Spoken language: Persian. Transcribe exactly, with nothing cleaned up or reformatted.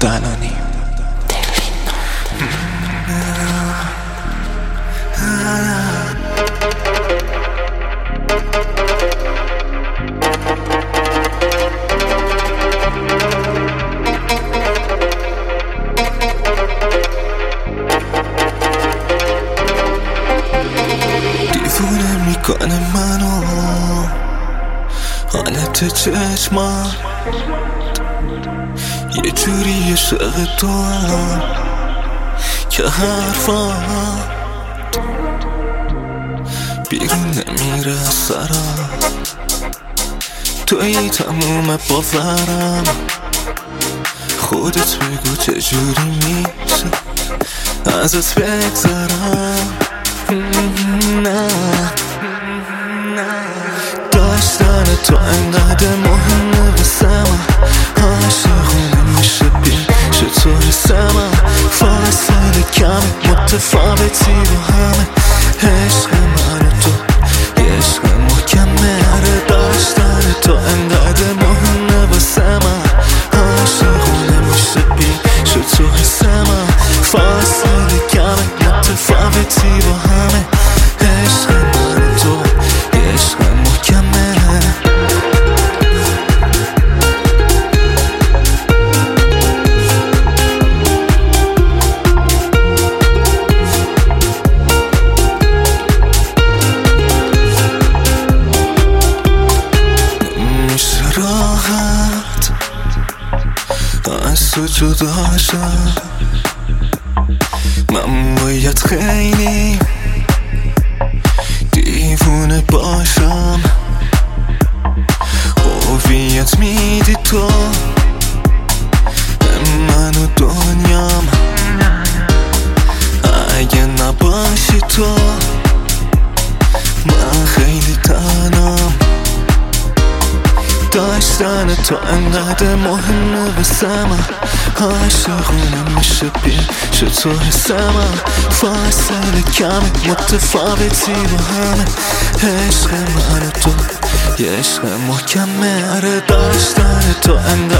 زنانی. دیوونه میکنه منو حالت چشمات، یه جوری عشق تو هم که حرفات بیرون نمیره از سرم، توی تموم باورم. خودت بگو چجوری میشه ازت بگذرم. نه داشتن تو انقدر مهمه واسم، عاشقونه میشه پیش تو حسم. فاصله کم متفاوتی با همه، عشق من و تو یه عشق محکمه. داشتن تو انقدر مهمه واسم، عاشقونه میشه پیش تو حسم. فاصله کم متفاوتی با همه، عشق من و تو یه عشق محکمه. میشه راحت از تو جدا شد، من باید خیلی دیوونه باشم. هویت میدی تو به من و دنیام، اگه نباشی تو من خیلی تنهام. داشتن تو انقدر مهمه واسم، عاشقونه میشه پیش تو حسم. فاصله کم متفاوتی با همه، عشق من و تو یه عشق محکمه. داشتن تو انقدر